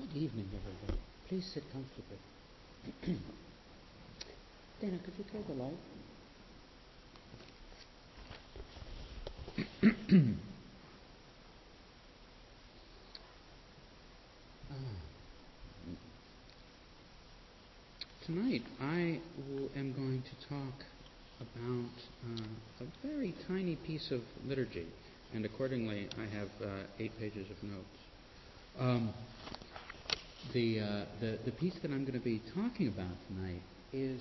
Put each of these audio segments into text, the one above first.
Good evening, everybody. Please sit comfortably. Dana, could you turn the light? Tonight I am going to talk about a very tiny piece of liturgy, and accordingly I have 8 pages of notes. The piece that I'm going to be talking about tonight is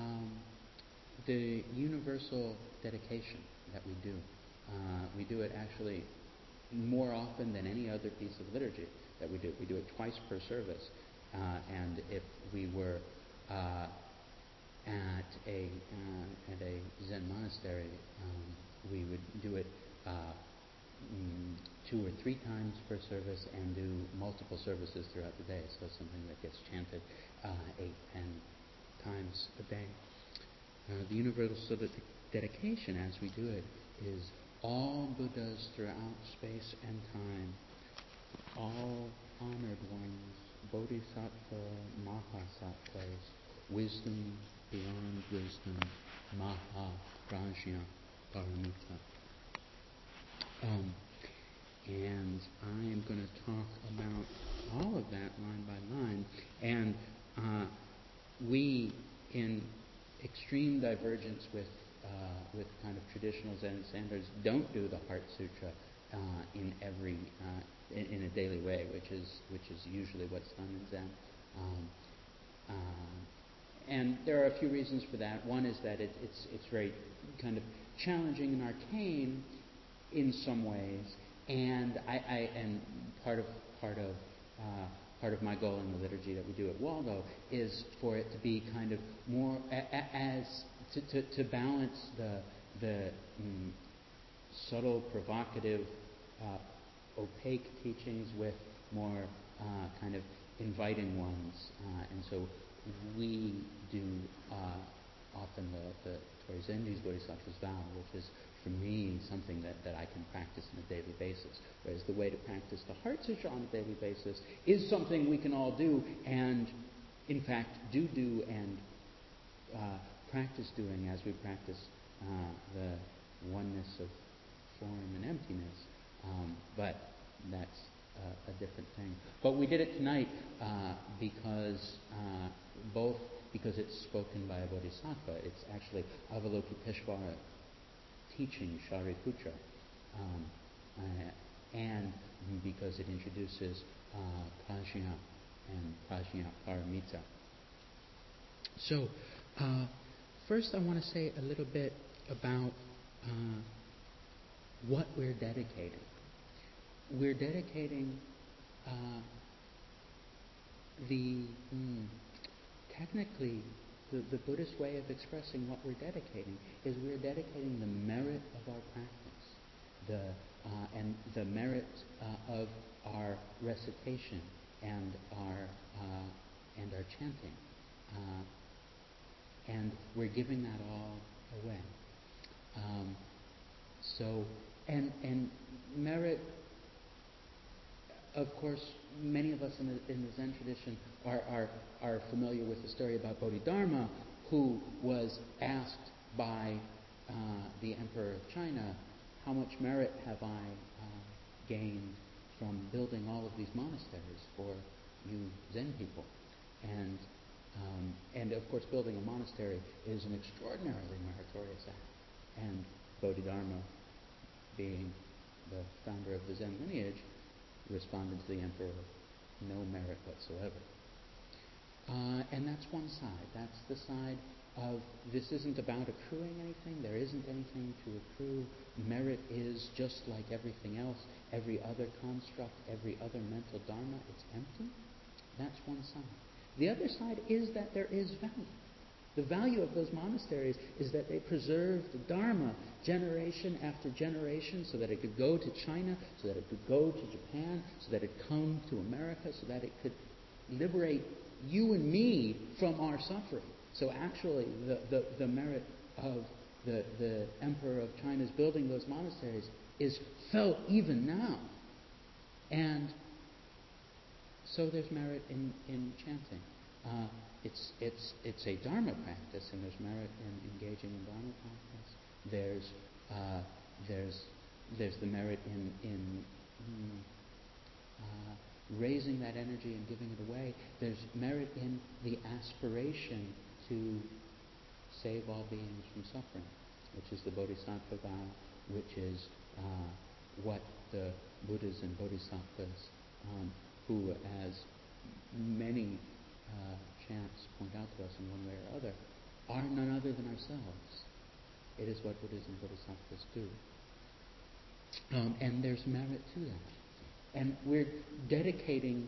the universal dedication that we do. We do it actually more often than any other piece of liturgy that we do. We do it twice per service, and if we were at a Zen monastery, we would do it 2 or 3 times per service and do multiple services throughout the day. So it's something that gets chanted 8, 10 times a day. The universal dedication, as we do it, is all Buddhas throughout space and time, all honored ones, Bodhisattva, Mahasattvas, wisdom beyond wisdom, Maha Prajna Paramita. And I am going to talk about all of that line by line. And we, in extreme divergence with kind of traditional Zen standards, don't do the Heart Sutra in every in a daily way, which is usually what's done in Zen. And there are a few reasons for that. One is that it's very kind of challenging and arcane in some ways, and and part of my goal in the liturgy that we do at Waldo is for it to be kind of more to balance the subtle, provocative, opaque teachings with more kind of inviting ones, and so we do often the Tori Zenji's Bodhisattva's Vow, which is for me something that I can practice on a daily basis, whereas the way to practice the Heart Sutra on a daily basis is something we can all do, and in fact do and practice doing as we practice the oneness of form and emptiness, but that's a different thing. But we did it tonight because it's spoken by a bodhisattva. It's actually Avalokiteshvara teaching Shariputra, and because it introduces Prajna and Prajna Paramita. So, first I want to say a little bit about what we're dedicating. We're dedicating technically, the Buddhist way of expressing what we're dedicating is we're dedicating the merit of our practice, the merit of our recitation and our chanting, and we're giving that all away. And merit. Of course, many of us in the Zen tradition are familiar with the story about Bodhidharma, who was asked by the Emperor of China, how much merit have I gained from building all of these monasteries for you Zen people? And of course, building a monastery is an extraordinarily meritorious act. And Bodhidharma, being the founder of the Zen lineage, responded to the emperor, no merit whatsoever. And that's one side. That's the side of this isn't about accruing anything. There isn't anything to accrue. Merit is just like everything else, every other construct, every other mental dharma. It's empty. That's one side. The other side is that there is value. The value of those monasteries is that they preserved the Dharma generation after generation so that it could go to China, so that it could go to Japan, so that it could come to America, so that it could liberate you and me from our suffering. So actually, the merit of the Emperor of China's building those monasteries is felt even now. And So there's merit in chanting. It's a Dharma practice, and there's merit in engaging in Dharma practice. There's the merit in raising that energy and giving it away. There's merit in the aspiration to save all beings from suffering, which is the Bodhisattva vow, which is what the Buddhas and Bodhisattvas, who, as many chants point out to us in one way or other, are none other than ourselves. It is what Buddhas and Bodhisattvas do. And there's merit to that. And we're dedicating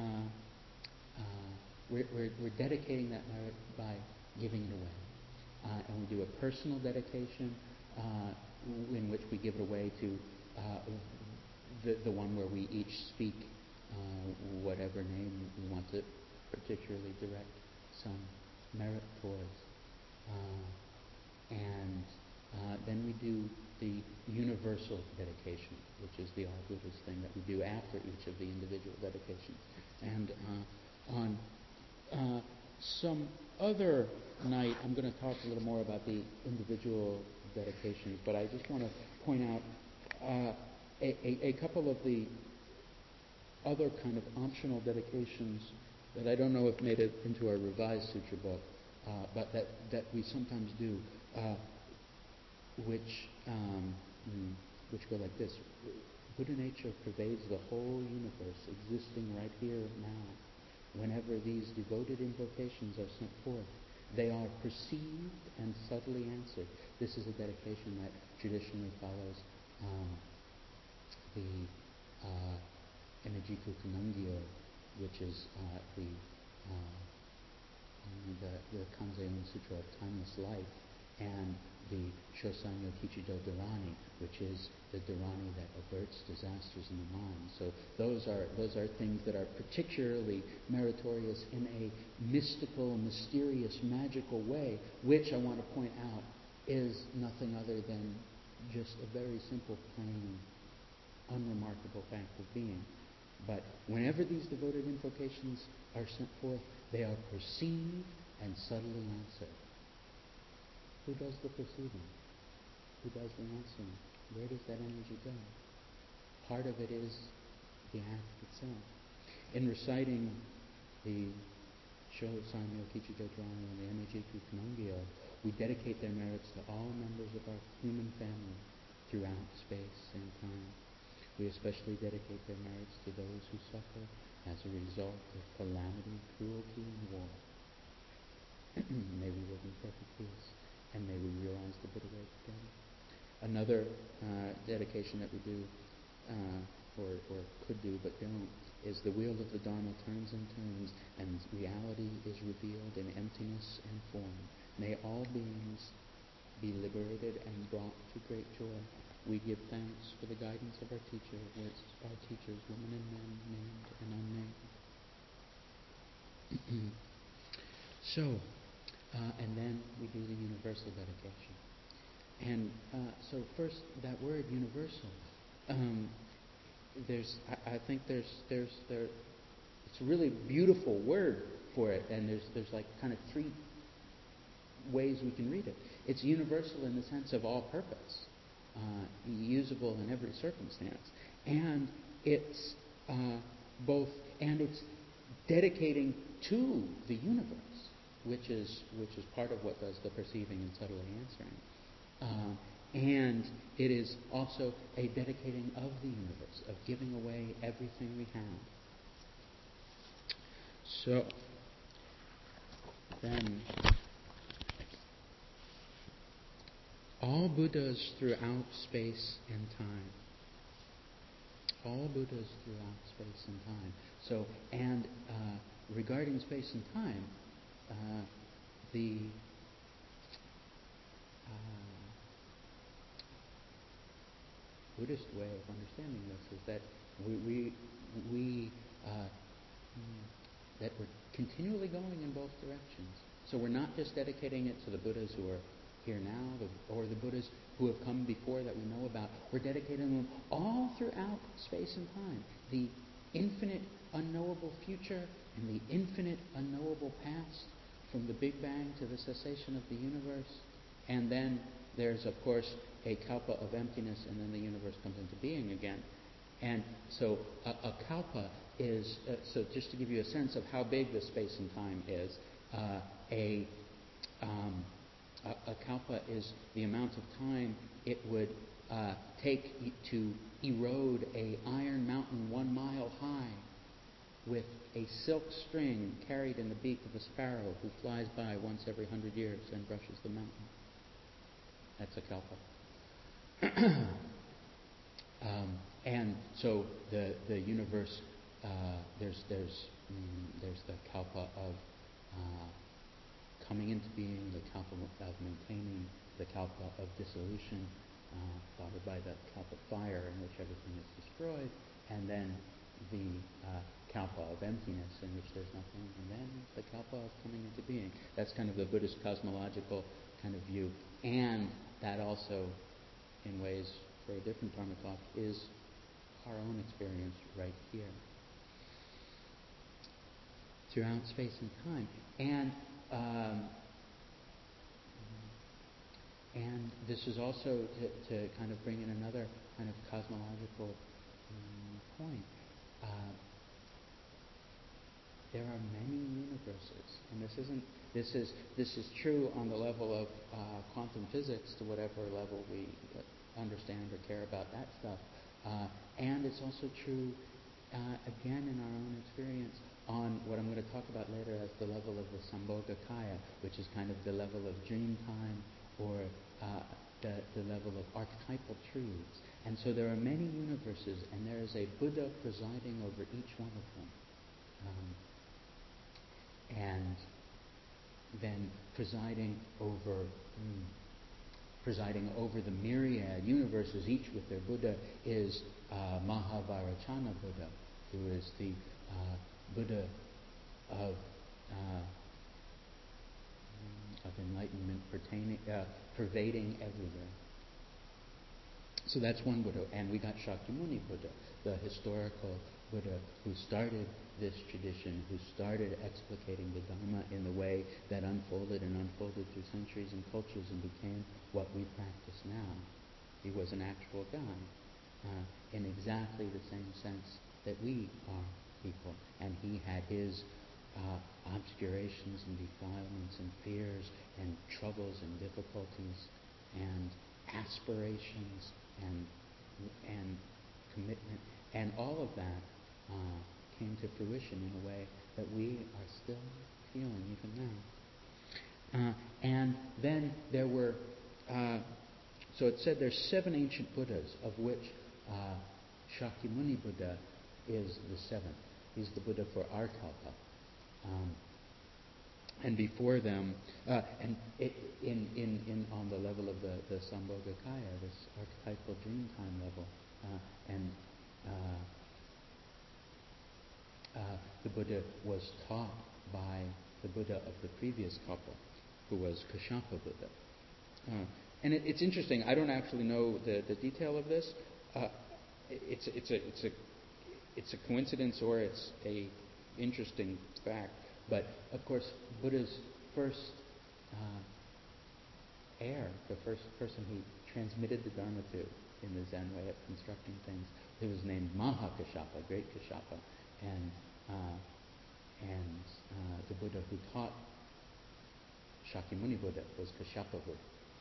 we're dedicating that merit by giving it away. And we do a personal dedication in which we give it away to the one where we each speak whatever name we want to particularly direct some merit towards. And then we do the universal dedication, which is the all Buddhas thing that we do after each of the individual dedications. And on some other night, I'm going to talk a little more about the individual dedications, but I just want to point out a couple of the other kind of optional dedications that I don't know if made it into our revised sutra book, but that we sometimes do, which go like this. Buddha nature pervades the whole universe, existing right here now. Whenever these devoted invocations are sent forth, they are perceived and subtly answered. This is a dedication that traditionally follows the Emejiku Kanungyo, which is the Kanzeon Sutra of Timeless Life, and the Shosanyo Kichido Dharani, which is the Dharani that averts disasters in the mind. So those are things that are particularly meritorious in a mystical, mysterious, magical way, which I want to point out is nothing other than just a very simple, plain, unremarkable fact of being. But whenever these devoted invocations are sent forth, they are perceived and subtly answered. Who does the perceiving? Who does the answering? Where does that energy go? Part of it is the act itself. In reciting the Shosanyo Kichido Dharani and the Emejiku Kanungyo, we dedicate their merits to all members of our human family throughout space and time. We especially dedicate their merits to those who suffer as a result of calamity, cruelty, and war. May we live in perfect peace, and may we realize the Buddha way together. Another dedication that we do, or could do but don't, is the wheel of the Dharma turns and turns, and reality is revealed in emptiness and form. May all beings be liberated and brought to great joy. We give thanks for the guidance of our teachers, women and men, named and unnamed. So, and then we do the universal dedication. And so first, that word universal. I think there's it's a really beautiful word for it, and there's like kind of three ways we can read it. It's universal in the sense of all purpose, usable in every circumstance, and it's it's dedicating to the universe, which is part of what does the perceiving and subtly answering. And it is also a dedicating of the universe, of giving away everything we have. So, then, all Buddhas throughout space and time. All Buddhas throughout space and time. So, and regarding space and time, the Buddhist way of understanding this is that that we're continually going in both directions. So we're not just dedicating it to the Buddhas who are here now, or the Buddhas who have come before that we know about. We're dedicating them all throughout space and time. The infinite, unknowable future and the infinite unknowable past, from the Big Bang to the cessation of the universe. And then there's, of course, a kalpa of emptiness, and then the universe comes into being again. And so a kalpa is, so just to give you a sense of how big the space and time is, a kalpa is the amount of time it would take to erode a iron mountain 1 mile high with a silk string carried in the beak of a sparrow who flies by once every 100 years and brushes the mountain. That's a kalpa. And so the universe, there's the kalpa of coming into being, the kalpa of maintaining, the kalpa of dissolution, followed by the kalpa fire in which everything is destroyed, and then the kalpa of emptiness in which there's nothing, and then the kalpa of coming into being. That's kind of the Buddhist cosmological kind of view. And that also, in ways for a different Dharma talk, is our own experience right here, throughout space and time. And this is also to kind of bring in another kind of cosmological point. There are many universes, and this is true on the level of quantum physics, to whatever level we understand or care about that stuff, and it's also true again in our own experience on what I'm going to talk about later as the level of the Sambhogakaya, which is kind of the level of dream time, or the level of archetypal truths. And so there are many universes, and there is a Buddha presiding over each one of them. And then presiding over the myriad universes, each with their Buddha, is Mahavarachana Buddha, who is the Buddha of enlightenment pervading everywhere. So that's one Buddha. And we got Shakyamuni Buddha, the historical Buddha who started this tradition, who started explicating the Dharma in the way that unfolded through centuries and cultures and became what we practice now. He was an actual guy in exactly the same sense that we are people. And he had his obscurations and defilements and fears and troubles and difficulties and aspirations and commitment, and all of that came to fruition in a way that we are still feeling even now. And then there were, so it said there's 7 ancient Buddhas, of which Shakyamuni Buddha is the 7th. He's the Buddha for our kalpa. And before them, and in on the level of the Sambhogakaya, this archetypal dreamtime level, the Buddha was taught by the Buddha of the previous kalpa, who was Kashyapa Buddha. And it's interesting. I don't actually know the detail of this. It's a coincidence, or it's a interesting fact. But of course, Buddha's first heir, the first person he transmitted the Dharma to in the Zen way of constructing things, he was named Mahakashyapa, Great Kashyapa, and the Buddha who taught Shakyamuni Buddha was Kashyapa Buddha.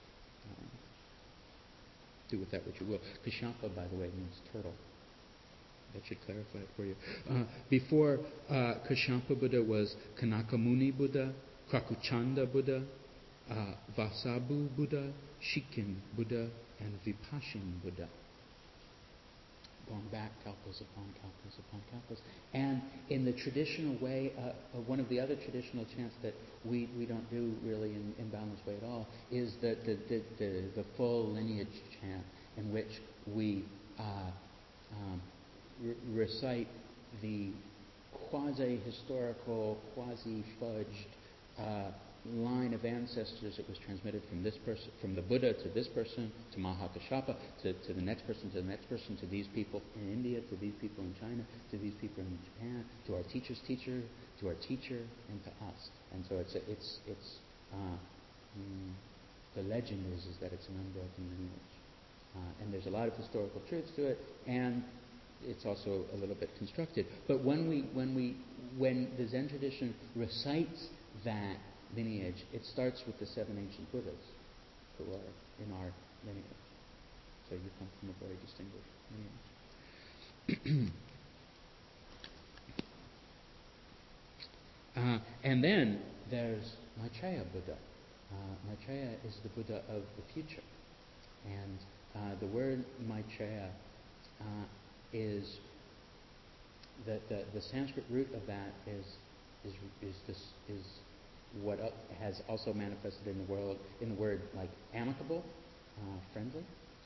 Do with that what you will. Kashyapa, by the way, means turtle. That should clarify it for you. Before Kashyapa Buddha was Kanakamuni Buddha, Krakuchanda Buddha, Vasabu Buddha, Shikin Buddha, and Vipashin Buddha. Going back kalpas upon kalpas upon kalpas. And in the traditional way, one of the other traditional chants that we don't do really in balanced way at all is the full lineage chant, in which we recite the quasi-historical, quasi-fudged line of ancestors, it was transmitted from this person, from the Buddha to this person, to Mahakashapa, to the next person, to the next person, to these people in India, to these people in China, to these people in Japan, to our teacher's teacher, to our teacher, and to us. And so the legend is that it's an unbroken lineage. And there's a lot of historical truths to it, and it's also a little bit constructed. But when the Zen tradition recites that lineage, it starts with the 7 ancient Buddhas who are in our lineage. So you come from a very distinguished lineage. And then there's Maitreya Buddha. Maitreya is the Buddha of the future. And the word Maitreya is the Sanskrit root of that is what has also manifested in the word like amicable, friendly,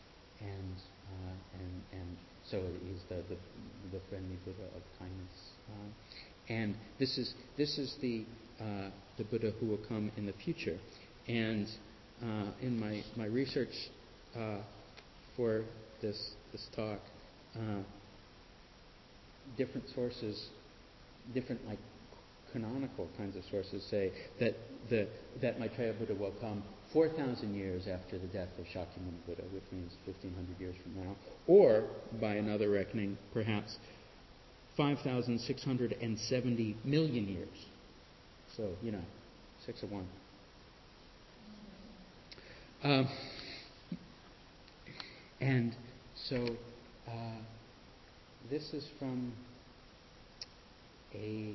and so he's the friendly Buddha of kindness. And this is the Buddha who will come in the future. And in my research for this talk, different sources, different like canonical kinds of sources say that Maitreya Buddha will come 4,000 years after the death of Shakyamuni Buddha, which means 1,500 years from now, or by another reckoning, perhaps 5,670 million years. So 6 of 1. And so this is from a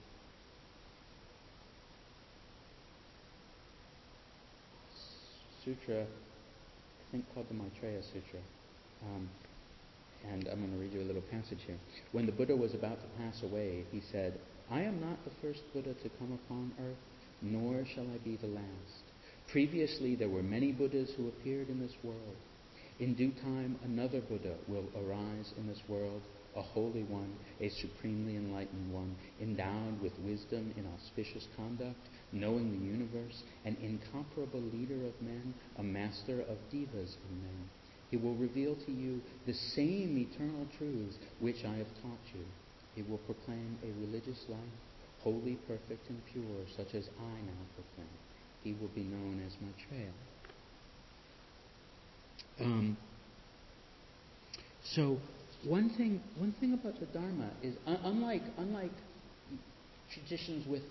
sutra, I think called the Maitreya Sutra. And I'm going to read you a little passage here. When the Buddha was about to pass away, he said, "I am not the first Buddha to come upon earth, nor shall I be the last. Previously there were many Buddhas who appeared in this world. In due time another Buddha will arise in this world, a holy one, a supremely enlightened one, endowed with wisdom in auspicious conduct, knowing the universe, an incomparable leader of men, a master of devas in men. He will reveal to you the same eternal truths which I have taught you. He will proclaim a religious life, holy, perfect, and pure, such as I now proclaim. He will be known as Maitreya." So one thing about the Dharma is unlike traditions with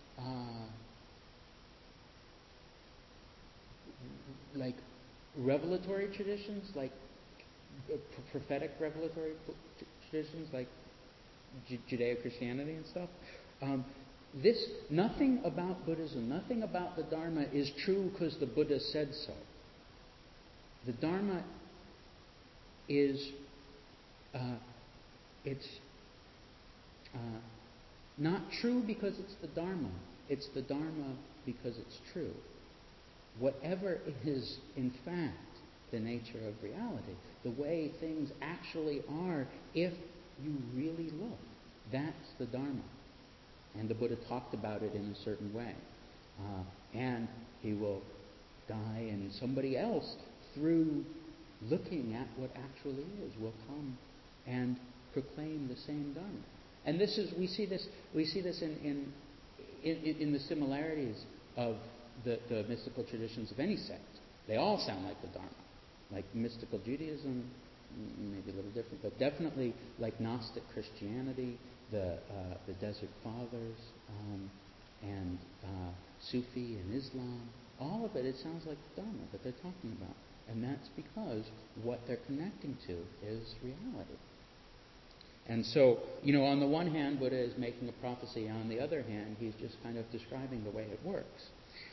like revelatory traditions, like prophetic revelatory traditions, like Judeo-Christianity and stuff. Nothing about Buddhism, nothing about the Dharma is true because the Buddha said so. The Dharma is not true because it's the Dharma. It's the Dharma because it's true. Whatever is, in fact, the nature of reality, the way things actually are, if you really look, that's the Dharma. And the Buddha talked about it in a certain way. And he will die, and somebody else, through looking at what actually is, will come and proclaim the same Dharma. And we see this in the similarities of the mystical traditions of any sect. They all sound like the Dharma. Like mystical Judaism, maybe a little different, but definitely like Gnostic Christianity, the Desert Fathers, and Sufi and Islam. All of it sounds like the Dharma that they're talking about. And that's because what they're connecting to is reality. And so, on the one hand, Buddha is making a prophecy. On the other hand, he's just kind of describing the way it works.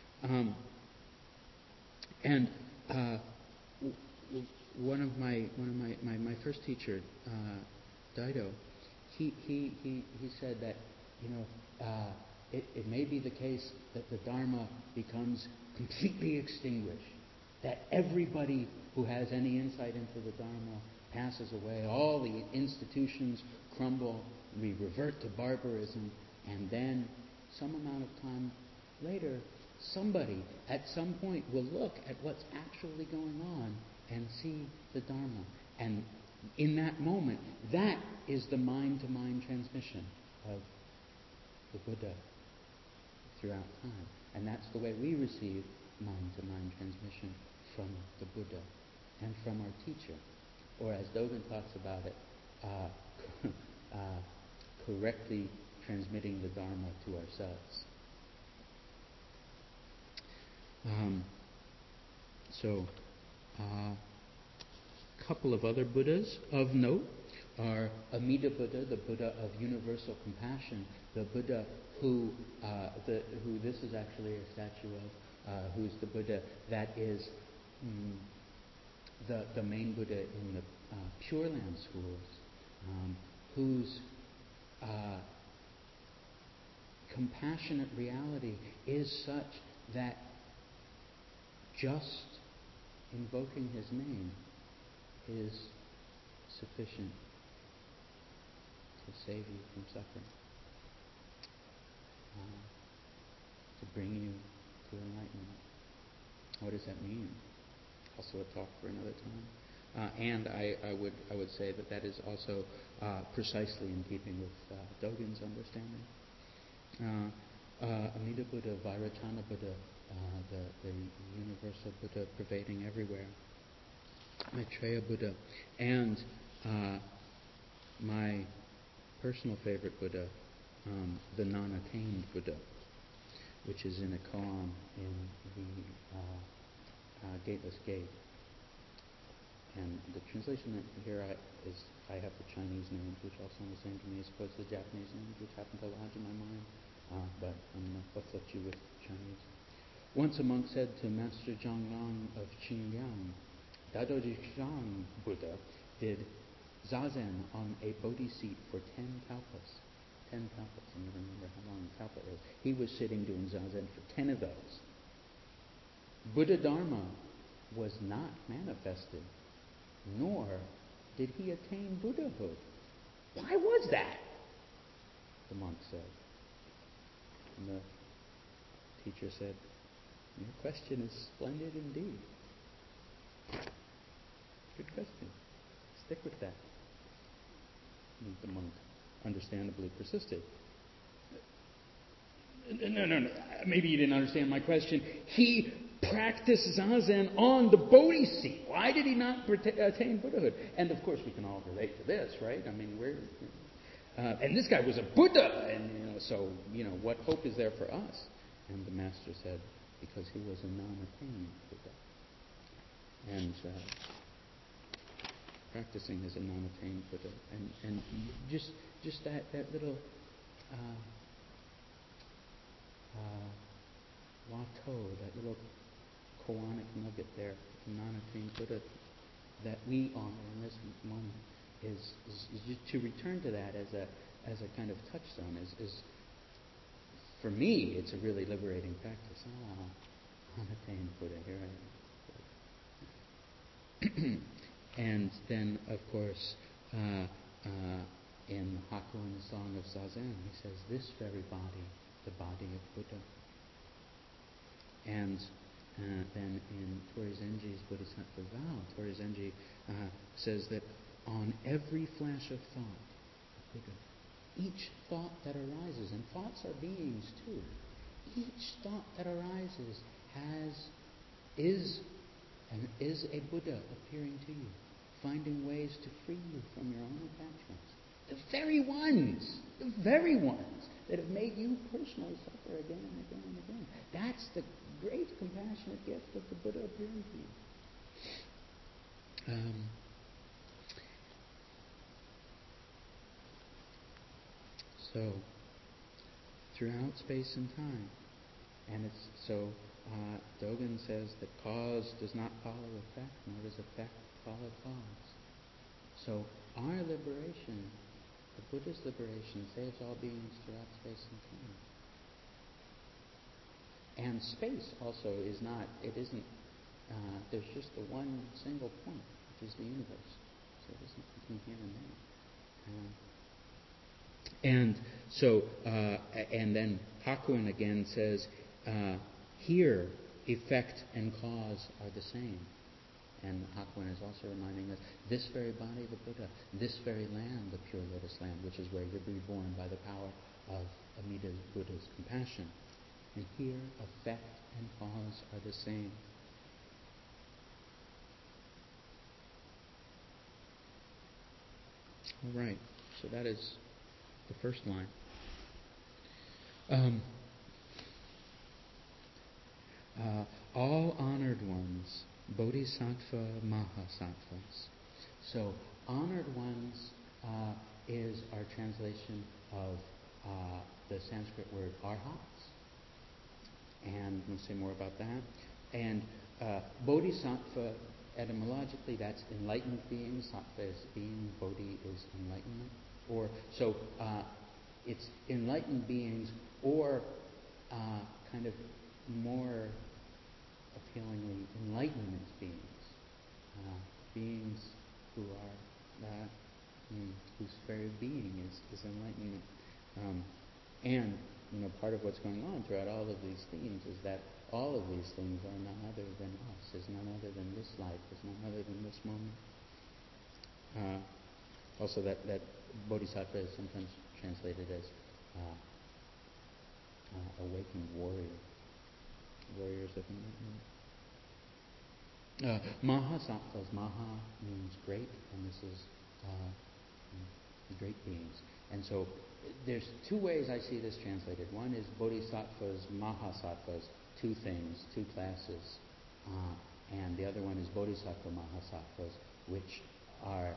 One of my first teacher, Daido, he said that it may be the case that the Dharma becomes completely extinguished, that everybody who has any insight into the Dharma passes away, all the institutions crumble, we revert to barbarism, and then some amount of time later, somebody at some point will look at what's actually going on and see the Dharma. And in that moment, that is the mind-to-mind transmission of the Buddha throughout time. And that's the way we receive mind-to-mind transmission from the Buddha and from our teacher. Or as Dogen talks about it, correctly transmitting the Dharma to ourselves. A couple of other Buddhas of note are Amida Buddha, the Buddha of universal compassion, the Buddha who this is actually a statue of, who's the Buddha that is the main Buddha in the Pure Land schools, whose compassionate reality is such that just invoking his name is sufficient to save you from suffering, to bring you to enlightenment. What does that mean? Also a talk for another time. And I would say that is also precisely in keeping with Dogen's understanding. Amida Buddha, Vairocana Buddha, the universal Buddha pervading everywhere. Maitreya Buddha, and my personal favorite Buddha, the non-attained Buddha, which is in a koan in the Gateless Gate. And the translation here is I have the Chinese names, which all sound the same to me as opposed to the Japanese names, which happen to lodge in my mind. But I'm going to afflict you with Chinese. Once a monk said to Master Zhonglong of Qingyang, Dadoji Zhang Buddha did zazen on a Bodhi seat for 10 kalpas. 10 kalpas, I never remember how long a kalpa is. He was sitting doing zazen for 10 of those. Buddha Dharma was not manifested, nor did he attain Buddhahood. Why was that? The monk said. And the teacher said, your question is splendid indeed. Good question. Stick with that. And the monk understandably persisted. No. Maybe you didn't understand my question. He practiced zazen on the Bodhi seat. Why did he not attain Buddhahood? And of course, we can all relate to this, right? I mean, and this guy was a Buddha, and so what hope is there for us? And the master said, because he was a non-attained Buddha, and practicing as a non-attained Buddha, and just that little wato, that little koanic nugget there, the non-attained Buddha that we honor in this moment is just to return to that as a kind of touchstone is for me it's a really liberating practice. Unattained Buddha, here I am. And then, of course, in Hakuin, the Song of Zazen, he says, this very body, the body of Buddha. And then in Tori Zenji's Bodhisattva Vow, Tori Zenji says that on every flash of thought, Buddha, each thought that arises, and thoughts are beings too, each thought that arises is a Buddha appearing to you, finding ways to free you from your own attachments. The very ones that have made you personally suffer again and again and again. That's the great compassionate gift of the Buddha appearing to you. So, throughout space and time, and it's so Dogen says that cause does not follow effect, nor does effect follow cause. So our liberation, the Buddha's liberation, saves all beings throughout space and time. And space also isn't, there's just the one single point, which is the universe. So it isn't between here and there. And so, and then Hakuin again says, Here, effect and cause are the same. And Hakuin is also reminding us, this very body, the Buddha, this very land, the pure lotus land, which is where you're reborn by the power of Amida Buddha's compassion. And here, effect and cause are the same. All right, so that is the first line. All honored ones, Bodhisattva Mahasattvas. So, honored ones is our translation of the Sanskrit word arhats. And we'll say more about that. And Bodhisattva, etymologically, that's enlightened being. Sattva is being. Bodhi is enlightenment. Or so it's enlightened beings, or kind of more appealingly, enlightenment beings. Beings who are whose very being is enlightenment. And part of what's going on throughout all of these themes is that all of these things are none other than us, is none other than this life, is none other than this moment. Also, that bodhisattva is sometimes translated as awakened warrior, warriors of enlightenment. Mahasattvas, Maha means great, and this is great beings. And so there's two ways I see this translated. One is bodhisattvas, mahasattvas, two things, two classes. And the other one is bodhisattva mahasattvas, which are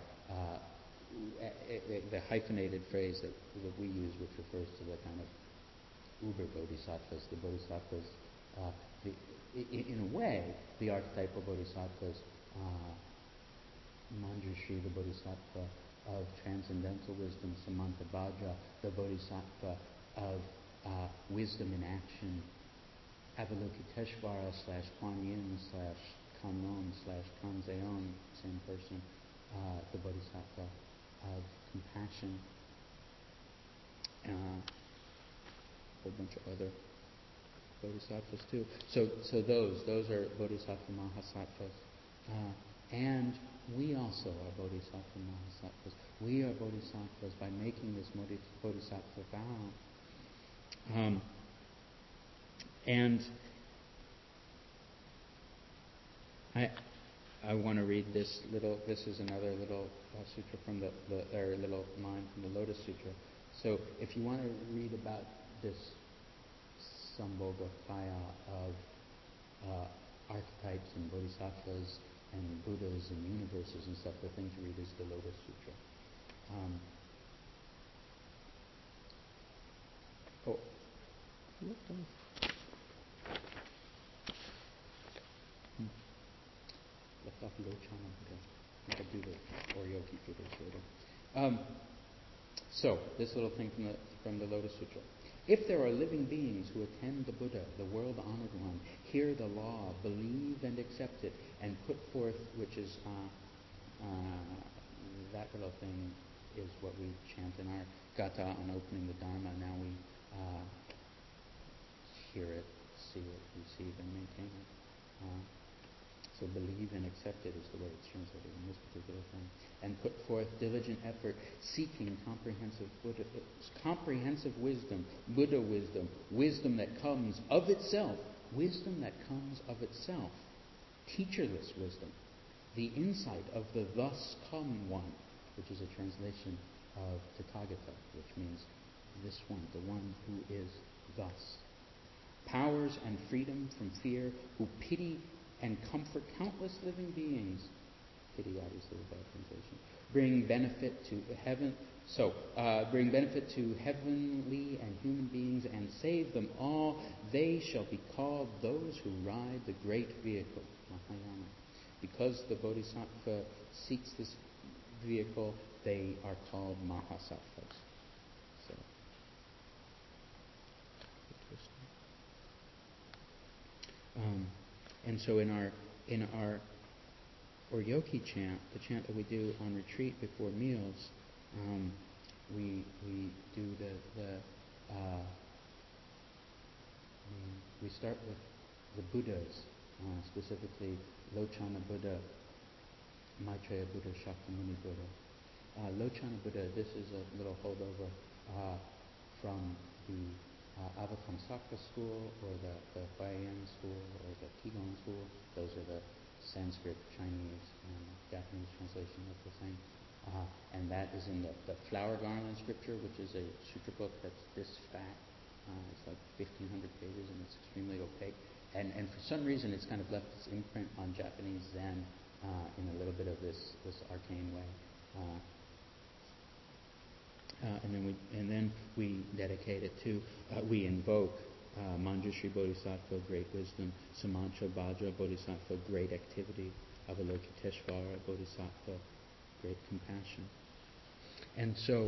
the hyphenated phrase that we use, which refers to the kind of uber bodhisattvas, the bodhisattvas. In a way, the archetypal bodhisattvas, Manjushri, the bodhisattva of transcendental wisdom, Samantabhadra, the bodhisattva of wisdom in action, Avalokiteshvara / Kuan Yin / Kannon / Kanzeon, same person, the bodhisattva of compassion, a whole bunch of other bodhisattvas too. So those are bodhisattva mahasattvas. And we also are bodhisattva mahasattvas. We are bodhisattvas by making this bodhisattva vow. And I want to read this is another little sutra from or little line from the Lotus Sutra. So if you want to read about this Sambhoga Kaya of archetypes and bodhisattvas and Buddhas and universes and stuff, the thing to read is the Lotus Sutra. Left off Lochana Buddha. I think I'll do the Oryoki for this later. So, this little thing from the Lotus Sutra. If there are living beings who attend the Buddha, the world-honored one, hear the law, believe and accept it, and put forth, which is that little thing is what we chant in our Gata on opening the Dharma. Now we hear it, see it, receive and maintain it. So believe and accept it is the way it's translated in this particular thing. And put forth diligent effort, seeking comprehensive wisdom, Buddha wisdom, wisdom that comes of itself, teacherless wisdom, the insight of the thus come one, which is a translation of Tathagata, which means this one, the one who is thus. Powers and freedom from fear, who pity and comfort countless living beings. Pity, obviously, is a bad translation. Bring benefit to heavenly and human beings and save them all. They shall be called those who ride the great vehicle, Mahayana. Because the Bodhisattva seeks this vehicle, they are called Mahasattvas. So, and so in our Oryoki chant, the chant that we do on retreat before meals, we do we start with the Buddhas, specifically Lochana Buddha, Maitreya Buddha, Shakyamuni Buddha. Lochana Buddha, this is a little holdover from the Avatamsaka school, or the Huayan school, or the Qigong school. Those are the Sanskrit, Chinese, and Japanese translation of the same. And that is in the Flower Garland scripture, which is a sutra book that's this fat. It's like 1,500 pages, and it's extremely opaque. And for some reason, it's kind of left its imprint on Japanese Zen in a little bit of this arcane way. And then we dedicate it to, we invoke Manjushri Bodhisattva, great wisdom, Samantra Bhadra Bodhisattva, great activity, Avalokiteshvara Bodhisattva, great compassion. And so,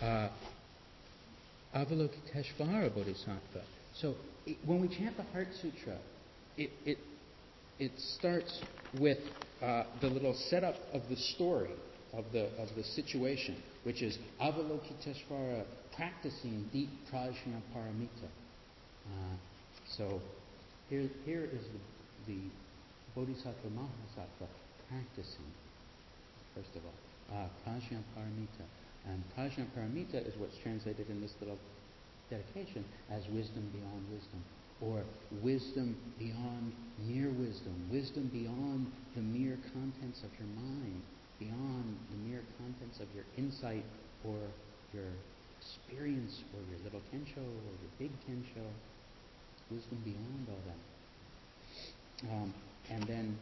Avalokiteshvara Bodhisattva. So, when we chant the Heart Sutra, it starts with the little setup of the story of the situation, which is Avalokiteshvara practicing deep Prajnaparamita. So here is the Bodhisattva Mahasattva practicing, first of all, Prajnaparamita. And Prajnaparamita is what's translated in this little dedication as wisdom beyond wisdom, or wisdom beyond mere wisdom, wisdom beyond the mere contents of your mind, beyond the mere contents of your insight or your experience or your little kensho or your big kensho, wisdom beyond all that. And then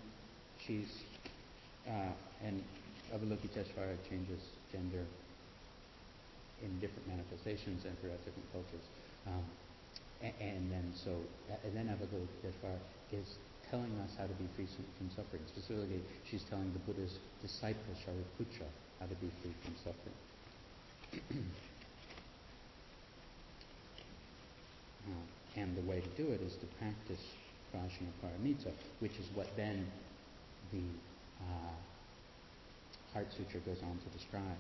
and Avalokiteshvara changes gender in different manifestations and throughout different cultures. And then Avalokiteshvara is telling us how to be free from suffering. Specifically, she's telling the Buddha's disciple, Shariputra, how to be free from suffering. And the way to do it is to practice Prajnaparamita, which is what then the Heart Sutra goes on to describe.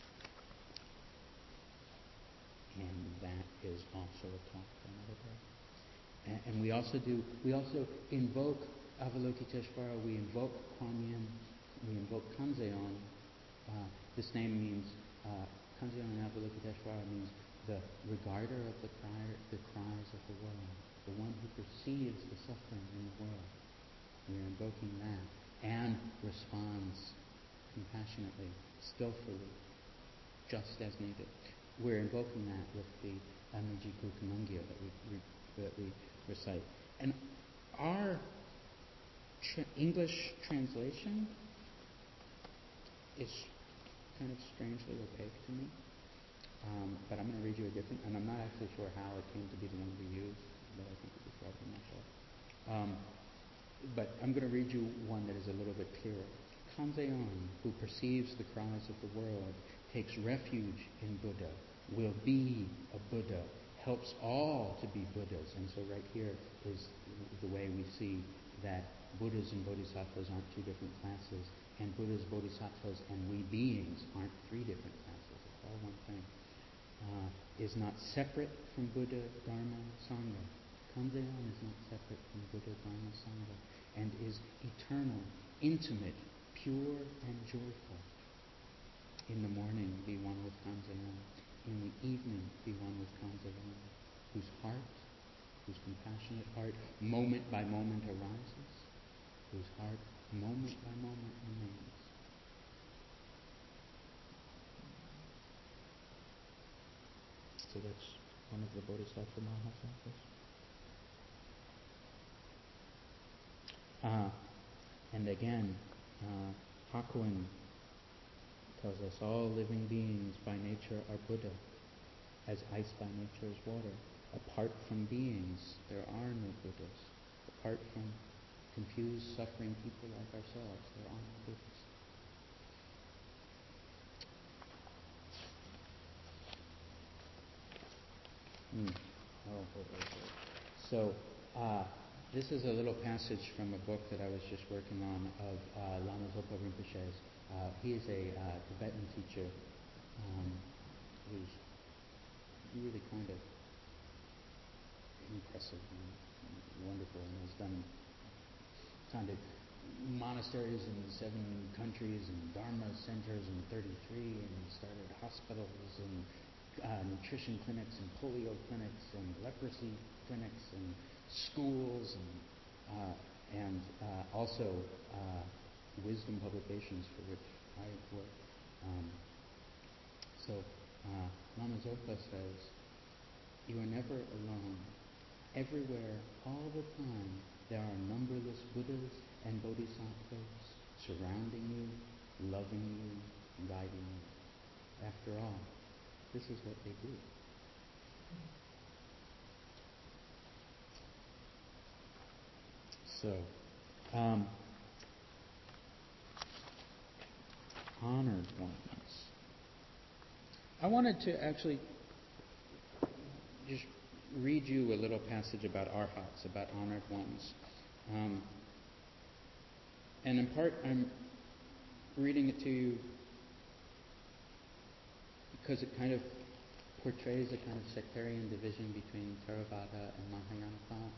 And that is also a talk for another day. And we also invoke Avalokiteshvara, we invoke Kuan Yin, we invoke Kanzeon. This name means, Kanzeon and Avalokiteshvara means the regarder of the cries of the world, the one who perceives the suffering in the world. We are invoking that and responds compassionately, skillfully, just as needed. We're invoking that with the Amijiku Kamungyo that we recite. And our English translation is kind of strangely opaque to me. But I'm going to read you a different, and I'm not actually sure how it came to be the one we used, but I think it was probably myself. But I'm going to read you one that is a little bit clearer. Kanzeon, who perceives the cries of the world, takes refuge in Buddha, will be a Buddha, helps all to be Buddhas. And so right here is the way we see that Buddhas and Bodhisattvas aren't two different classes, and Buddhas, Bodhisattvas, and we beings aren't three different classes. It's all one thing. Is not separate from Buddha, Dharma, Sangha. Kanzeon is not separate from Buddha, Dharma, Sangha, and is eternal, intimate, pure, and joyful. In the morning, be one with Kanzeon. In the evening, be one with Kanzeon, whose compassionate heart, moment by moment arises, whose heart, moment by moment remains. So that's one of the Bodhisattva Mahasattvas. And again, Hakuin tells us all living beings by nature are Buddha, as ice by nature is water. Apart from beings, there are no Buddhas. Apart from confused, suffering people like ourselves, there aren't Buddhas. So, this is a little passage from a book that I was just working on of Lama Zopa Rinpoche's. He is a Tibetan teacher who's really kind of impressive and wonderful, and has founded monasteries in 7 countries and Dharma centers in 33, and started hospitals and nutrition clinics and polio clinics and leprosy clinics and schools and also wisdom publications for which I work. Lama Zopa says, "You are never alone. Everywhere, all the time, there are numberless Buddhas and Bodhisattvas surrounding you, loving you, guiding you. After all, this is what they do." So, honored ones. I wanted to actually just read you a little passage about arhats, about honored ones. And in part, I'm reading it to you because it kind of portrays a kind of sectarian division between Theravada and Mahayana thought,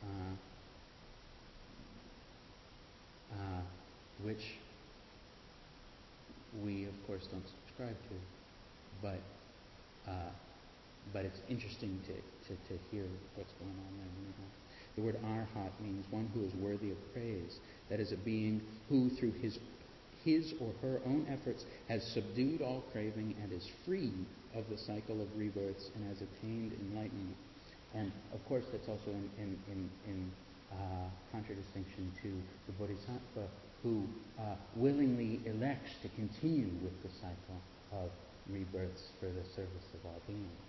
which we, of course, don't subscribe to. But it's interesting to hear what's going on there. The word arhat means one who is worthy of praise. That is, a being who, through his or her own efforts, has subdued all craving and is free of the cycle of rebirths and has attained enlightenment. And of course, that's also in contradistinction to the bodhisattva who willingly elects to continue with the cycle of rebirths for the service of all beings.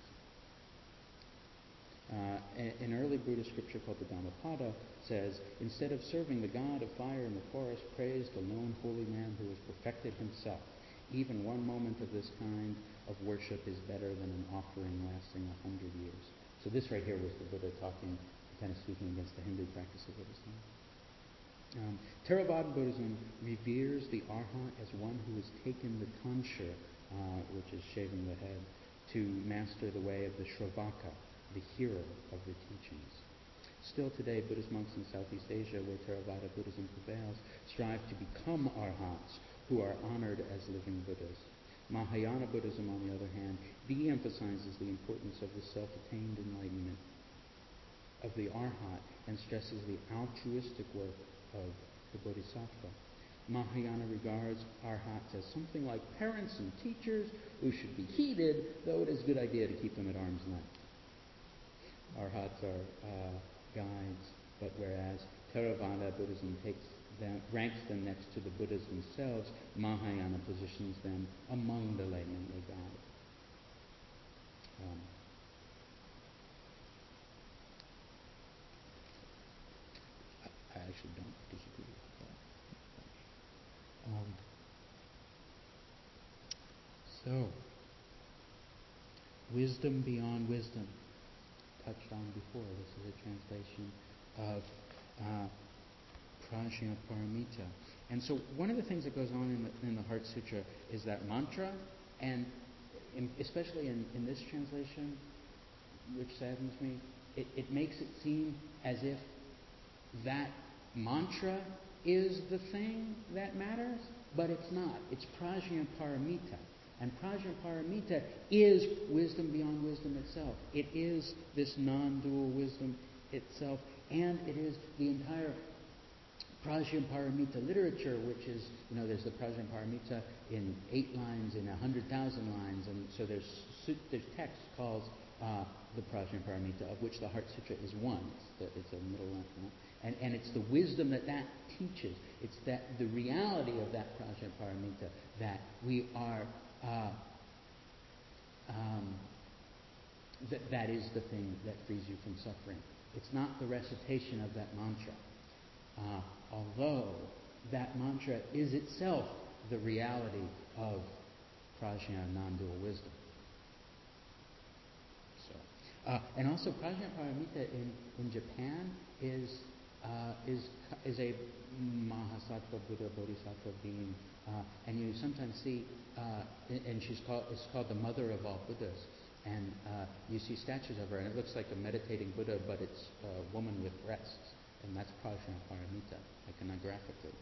An early Buddhist scripture called the Dhammapada says, "Instead of serving the god of fire in the forest, praise the lone holy man who has perfected himself. Even one moment of this kind of worship is better than an offering lasting 100 years." So this right here was the Buddha talking, kind of speaking against the Hindu practice of Buddhism. Theravada Buddhism reveres the arhat as one who has taken the tonsure, which is shaving the head, to master the way of the Shravaka, the hearer of the teachings. Still today, Buddhist monks in Southeast Asia, where Theravada Buddhism prevails, strive to become arhats, who are honored as living Buddhas. Mahayana Buddhism, on the other hand, de-emphasizes the importance of the self-attained enlightenment of the arhat and stresses the altruistic work of the bodhisattva. Mahayana regards arhats as something like parents and teachers who should be heeded, though it is a good idea to keep them at arm's length. Arhats are guides, but whereas Theravada Buddhism ranks them next to the Buddhas themselves, Mahayana positions them among the laymen they guide. I actually don't disagree with that. So, wisdom beyond wisdom, touched on before. This is a translation of Prajnaparamita. And so one of the things that goes on in the Heart Sutra is that mantra, and especially in this translation, which saddens me, it makes it seem as if that mantra is the thing that matters, but it's not. It's Prajnaparamita. And Prajnaparamita is wisdom beyond wisdom itself. It is this non-dual wisdom itself, and it is the entire Prajnaparamita literature, which is, there's the Prajnaparamita in 8 lines, in 100,000 lines, and so there's text called the Prajnaparamita, of which the Heart Sutra is one. It's a middle length one. And it's the wisdom that teaches. It's that the reality of that Prajnaparamita, that we are that is the thing that frees you from suffering. It's not the recitation of that mantra. Although that mantra is itself the reality of prajna, non-dual wisdom. And also Prajnaparamita in Japan is a Mahasattva Buddha Bodhisattva being, and you sometimes see, and it's called the mother of all Buddhas. And you see statues of her, and it looks like a meditating Buddha, but it's a woman with breasts, and that's Prajnaparamita, iconographically.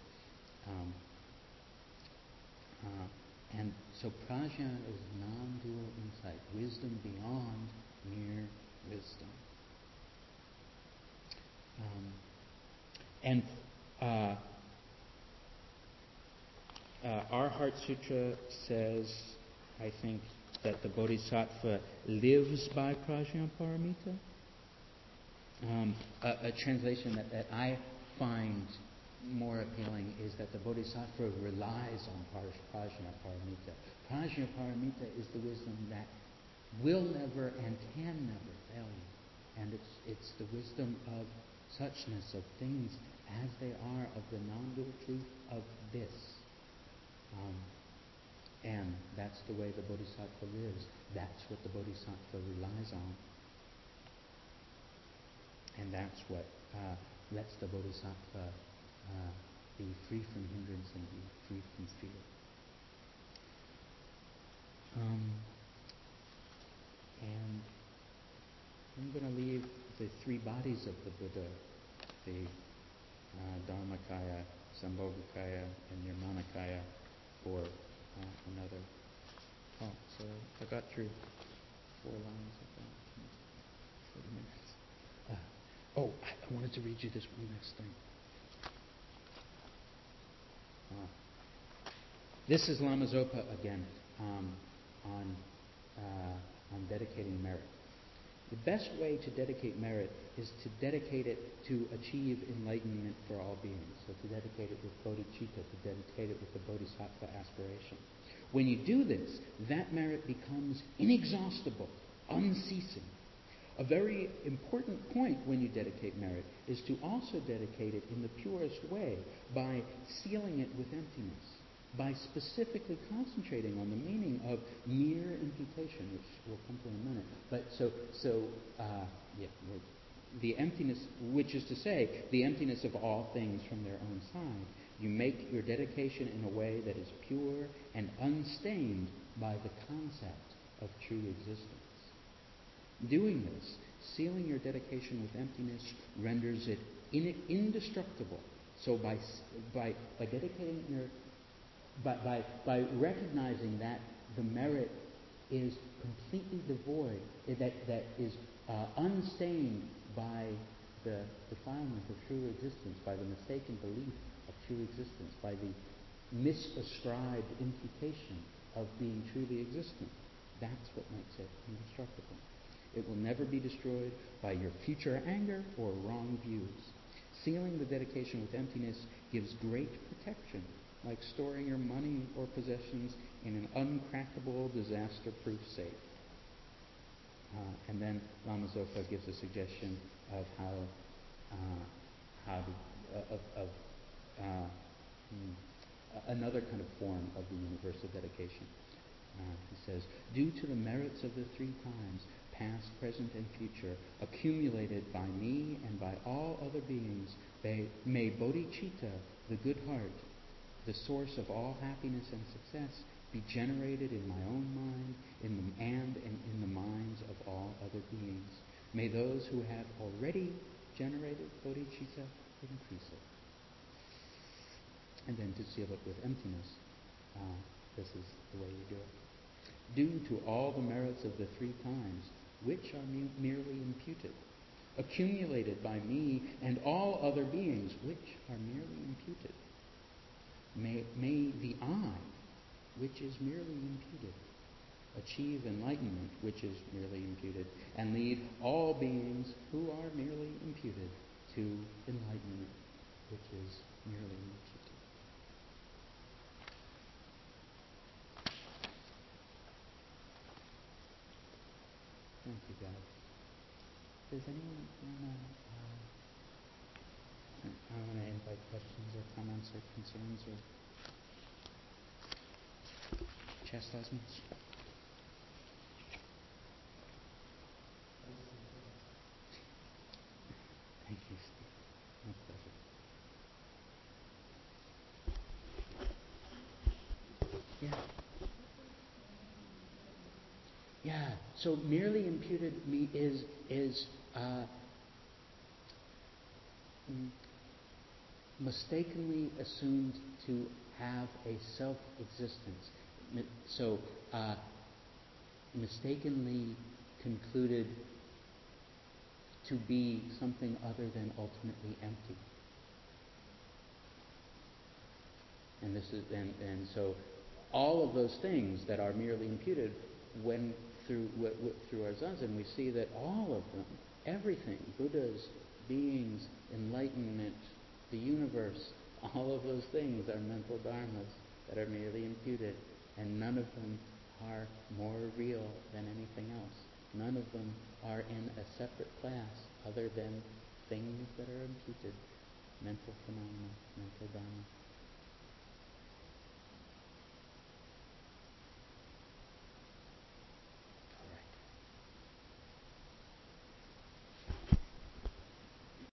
And so prajna is non-dual insight, wisdom beyond mere wisdom. Our Heart Sutra says, I think, that the Bodhisattva lives by Prajnaparamita. A translation that I find more appealing is that the Bodhisattva relies on Prajnaparamita. Prajnaparamita is the wisdom that will never and can never fail you. And it's the wisdom of suchness, of things as they are, of the non-dual truth of this. And that's the way the Bodhisattva lives. That's what the Bodhisattva relies on. And that's what lets the Bodhisattva be free from hindrance and be free from fear. And I'm going to leave the three bodies of the Buddha, the Dharmakaya, Sambhogakaya, and Nirmanakaya, for another talk. So I got through 4 lines of that. 40 minutes. I wanted to read you this one next thing. This is Lama Zopa again on dedicating merit. The best way to dedicate merit is to dedicate it to achieve enlightenment for all beings. So to dedicate it with bodhicitta, to dedicate it with the bodhisattva aspiration. When you do this, that merit becomes inexhaustible, unceasing. A very important point when you dedicate merit is to also dedicate it in the purest way by sealing it with emptiness, by specifically concentrating on the meaning of mere imputation, which we'll come to in a minute. But the emptiness, which is to say, the emptiness of all things from their own side. You make your dedication in a way that is pure and unstained by the concept of true existence. Doing this, sealing your dedication with emptiness, renders it indestructible. So by dedicating your by recognizing that the merit is completely devoid, that is unstained by the defilement of true existence, by the mistaken belief of true existence, by the misascribed imputation of being truly existent. That's what makes it indestructible. It will never be destroyed by your future anger or wrong views. Sealing the dedication with emptiness gives great protection, like storing your money or possessions in an uncrackable, disaster-proof safe. And then Lama Zopa gives a suggestion of another kind of form of the universal dedication. He says, due to the merits of the 3 times, past, present, and future, accumulated by me and by all other beings, may bodhicitta, the good heart, the source of all happiness and success, be generated in my own mind and in the minds of all other beings. May those who have already generated bodhicitta increase it. And then to seal it with emptiness, this is the way you do it. Due to all the merits of the 3 times, which are merely imputed, accumulated by me and all other beings, which are merely imputed, may the I, which is merely imputed, achieve enlightenment, which is merely imputed, and lead all beings who are merely imputed to enlightenment, which is merely imputed. Thank you, guys. Does anyone want to invite questions or comments or concerns or chastisements? Thank you, Steve. My pleasure. Yeah. Yeah. So merely imputed is mistakenly assumed to have a self-existence. So mistakenly concluded to be something other than ultimately empty. And this is and so all of those things that are merely imputed when through our Zazen, we see that all of them, everything, Buddhas, beings, enlightenment, the universe, all of those things are mental dharmas that are merely imputed, and none of them are more real than anything else. None of them are in a separate class other than things that are imputed, mental phenomena.